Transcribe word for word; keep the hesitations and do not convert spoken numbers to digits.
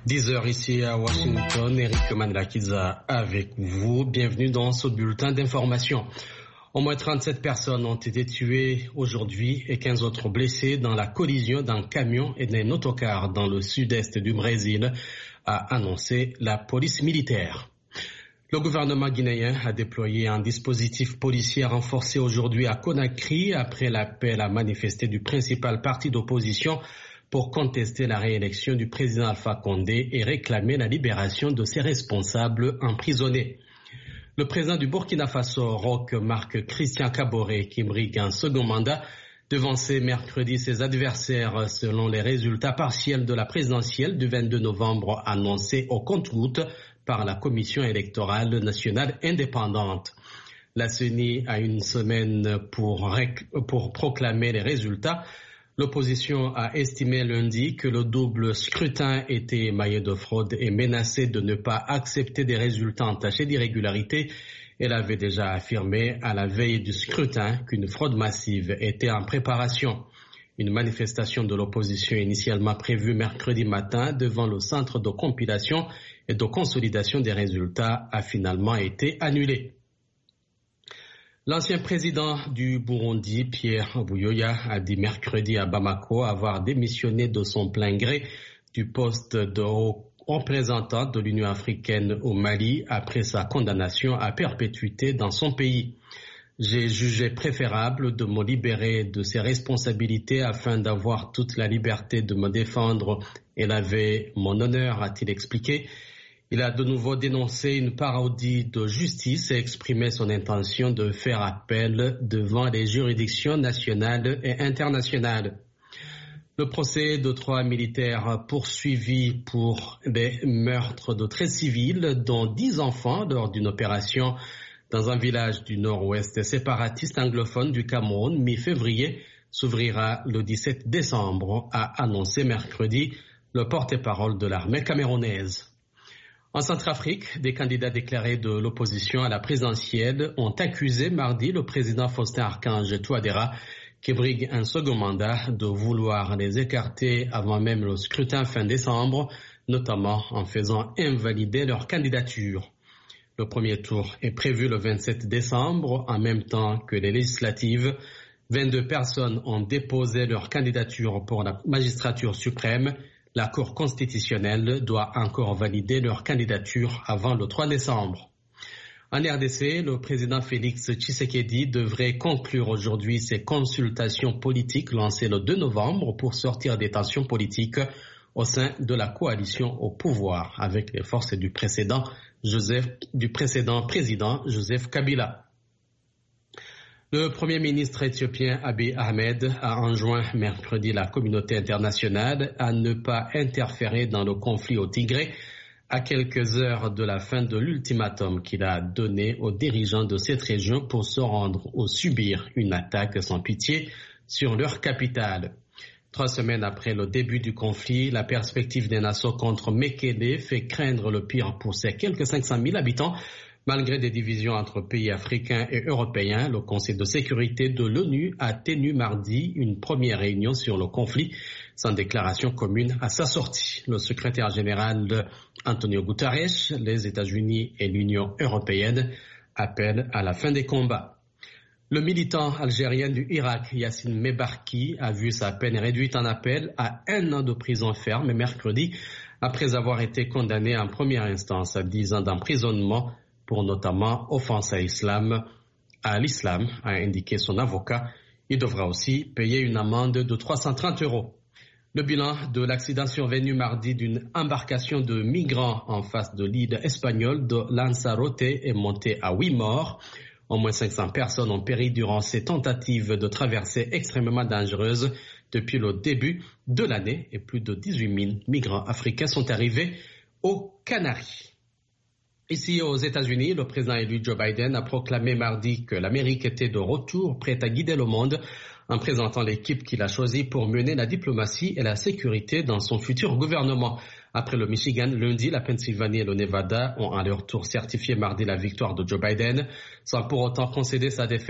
dix heures ici à Washington, Eric Manlakiza avec vous. Bienvenue dans ce bulletin d'information. Au moins trente-sept personnes ont été tuées aujourd'hui et quinze autres blessées dans la collision d'un camion et d'un autocar dans le sud-est du Brésil, a annoncé la police militaire. Le gouvernement guinéen a déployé un dispositif policier renforcé aujourd'hui à Conakry après l'appel à manifester du principal parti d'opposition pour contester la réélection du président Alpha Condé et réclamer la libération de ses responsables emprisonnés. Le président du Burkina Faso, Roch Marc Christian Kaboré, qui brigue un second mandat, devançait mercredi ses adversaires selon les résultats partiels de la présidentielle du vingt-deux novembre annoncés au compte-gouttes par la Commission électorale nationale indépendante. La C E N I a une semaine pour, pour proclamer les résultats. L'opposition a estimé lundi que le double scrutin était émaillé de fraude et menacé de ne pas accepter des résultats entachés d'irrégularité. Elle avait déjà affirmé à la veille du scrutin qu'une fraude massive était en préparation. Une manifestation de l'opposition initialement prévue mercredi matin devant le centre de compilation et de consolidation des résultats a finalement été annulée. L'ancien président du Burundi, Pierre Buyoya, a dit mercredi à Bamako avoir démissionné de son plein gré du poste de représentant de l'Union africaine au Mali après sa condamnation à perpétuité dans son pays. J'ai jugé préférable de me libérer de ses responsabilités afin d'avoir toute la liberté de me défendre et laver mon honneur, a-t-il expliqué. Il a de nouveau dénoncé une parodie de justice et exprimé son intention de faire appel devant les juridictions nationales et internationales. Le procès de trois militaires poursuivis pour des meurtres de treize civils, dont dix enfants, lors d'une opération dans un village du nord-ouest séparatiste anglophone du Cameroun, mi-février, s'ouvrira le dix-sept décembre, a annoncé mercredi le porte-parole de l'armée camerounaise. En Centrafrique, des candidats déclarés de l'opposition à la présidentielle ont accusé mardi le président Faustin Archange Touadéra, qui brigue un second mandat, de vouloir les écarter avant même le scrutin fin décembre, notamment en faisant invalider leur candidature. Le premier tour est prévu le vingt-sept décembre, en même temps que les législatives. vingt-deux personnes ont déposé leur candidature pour la magistrature suprême. La Cour constitutionnelle doit encore valider leur candidature avant le trois décembre. En R D C, le président Félix Tshisekedi devrait conclure aujourd'hui ses consultations politiques lancées le deux novembre pour sortir des tensions politiques au sein de la coalition au pouvoir avec les forces du précédent, Joseph, du précédent président Joseph Kabila. Le Premier ministre éthiopien Abiy Ahmed a enjoint mercredi la communauté internationale à ne pas interférer dans le conflit au Tigré à quelques heures de la fin de l'ultimatum qu'il a donné aux dirigeants de cette région pour se rendre ou subir une attaque sans pitié sur leur capitale. Trois semaines après le début du conflit, la perspective d'un assaut contre Mekele fait craindre le pire pour ses quelques cinq cent mille habitants. Malgré des divisions entre pays africains et européens, le Conseil de sécurité de l'ONU a tenu mardi une première réunion sur le conflit, sans déclaration commune à sa sortie. Le secrétaire général Antonio Guterres, les États-Unis et l'Union européenne appellent à la fin des combats. Le militant algérien du Irak, Yassine Mebarki, a vu sa peine réduite en appel à un an de prison ferme mercredi, après avoir été condamné en première instance à dix ans d'emprisonnement pour notamment offense à l'islam, à l'islam, a indiqué son avocat. Il devra aussi payer une amende de trois cent trente euros. Le bilan de l'accident survenu mardi d'une embarcation de migrants en face de l'île espagnole de Lanzarote est monté à huit morts. Au moins cinq cents personnes ont péri durant ces tentatives de traversée extrêmement dangereuses depuis le début de l'année et plus de dix-huit mille migrants africains sont arrivés aux Canaries. Ici aux États-Unis, le président élu Joe Biden a proclamé mardi que l'Amérique était de retour prête à guider le monde en présentant l'équipe qu'il a choisie pour mener la diplomatie et la sécurité dans son futur gouvernement. Après le Michigan, lundi, la Pennsylvanie et le Nevada ont à leur tour certifié mardi la victoire de Joe Biden, sans pour autant concéder sa défaite